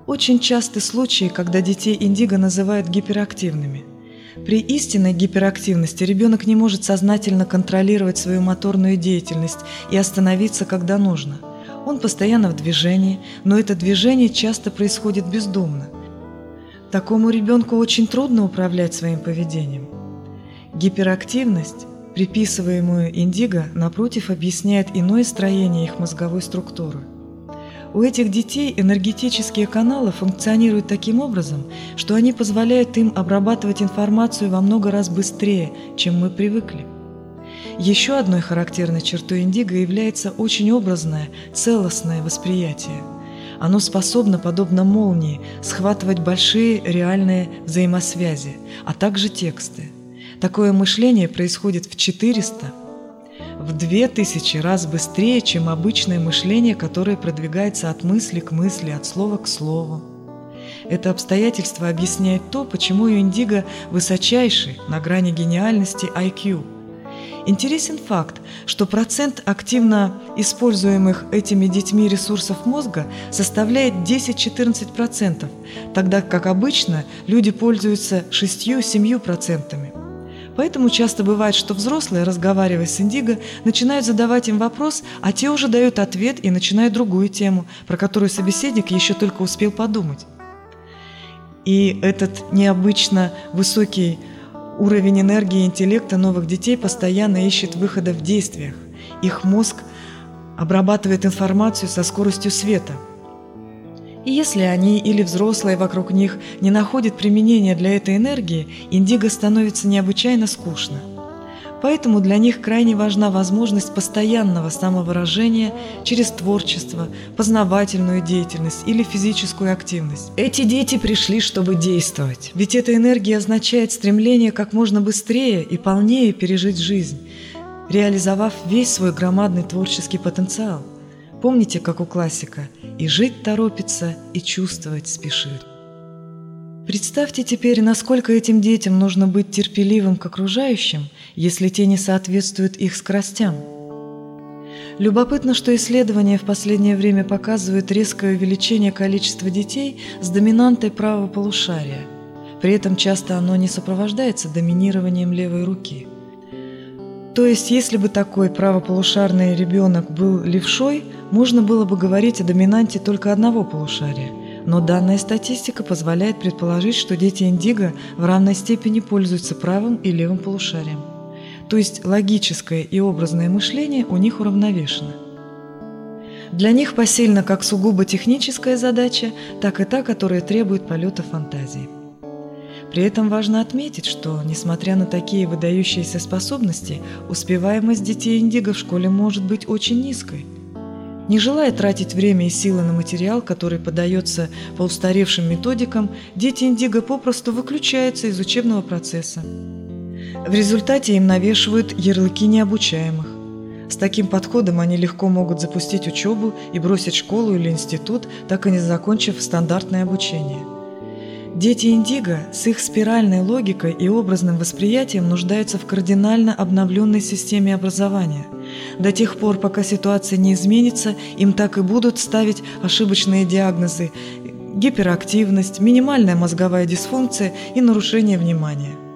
Очень часты случаи, когда детей индиго называют гиперактивными. При истинной гиперактивности ребенок не может сознательно контролировать свою моторную деятельность и остановиться, когда нужно. Он постоянно в движении, но это движение часто происходит бездумно. Такому ребенку очень трудно управлять своим поведением. Гиперактивность, приписываемую индиго, напротив, объясняет иное строение их мозговой структуры. У этих детей энергетические каналы функционируют таким образом, что они позволяют им обрабатывать информацию во много раз быстрее, чем мы привыкли. Еще одной характерной чертой индиго является очень образное, целостное восприятие. Оно способно, подобно молнии, схватывать большие реальные взаимосвязи, а также тексты. Такое мышление происходит в 400, в 2000 раз быстрее, чем обычное мышление, которое продвигается от мысли к мысли, от слова к слову. Это обстоятельство объясняет то, почему у индиго высочайший, на грани гениальности, IQ. Интересен факт, что процент активно используемых этими детьми ресурсов мозга составляет 10-14%, тогда как обычно люди пользуются 6-7%. Поэтому часто бывает, что взрослые, разговаривая с индиго, начинают задавать им вопрос, а те уже дают ответ и начинают другую тему, про которую собеседник еще только успел подумать. И этот необычно высокий уровень энергии и интеллекта новых детей постоянно ищет выхода в действиях. Их мозг обрабатывает информацию со скоростью света. И если они или взрослые вокруг них не находят применения для этой энергии, индиго становится необычайно скучно. Поэтому для них крайне важна возможность постоянного самовыражения через творчество, познавательную деятельность или физическую активность. Эти дети пришли, чтобы действовать, ведь эта энергия означает стремление как можно быстрее и полнее пережить жизнь, реализовав весь свой громадный творческий потенциал. Помните, как у классика: «И жить торопится, и чувствовать спешит». Представьте теперь, насколько этим детям нужно быть терпеливым к окружающим, если те не соответствуют их скоростям. Любопытно, что исследования в последнее время показывают резкое увеличение количества детей с доминантой правого полушария. При этом часто оно не сопровождается доминированием левой руки. То есть, если бы такой правополушарный ребенок был левшой, можно было бы говорить о доминанте только одного полушария. Но данная статистика позволяет предположить, что дети индиго в равной степени пользуются правым и левым полушарием. То есть логическое и образное мышление у них уравновешено. Для них посильна как сугубо техническая задача, так и та, которая требует полета фантазии. При этом важно отметить, что, несмотря на такие выдающиеся способности, успеваемость детей индиго в школе может быть очень низкой. Не желая тратить время и силы на материал, который подается по устаревшим методикам, дети индиго попросту выключаются из учебного процесса. В результате им навешивают ярлыки необучаемых. С таким подходом они легко могут запустить учебу и бросить школу или институт, так и не закончив стандартное обучение. Дети индиго с их спиральной логикой и образным восприятием нуждаются в кардинально обновленной системе образования. До тех пор, пока ситуация не изменится, им так и будут ставить ошибочные диагнозы: гиперактивность, минимальная мозговая дисфункция и нарушение внимания.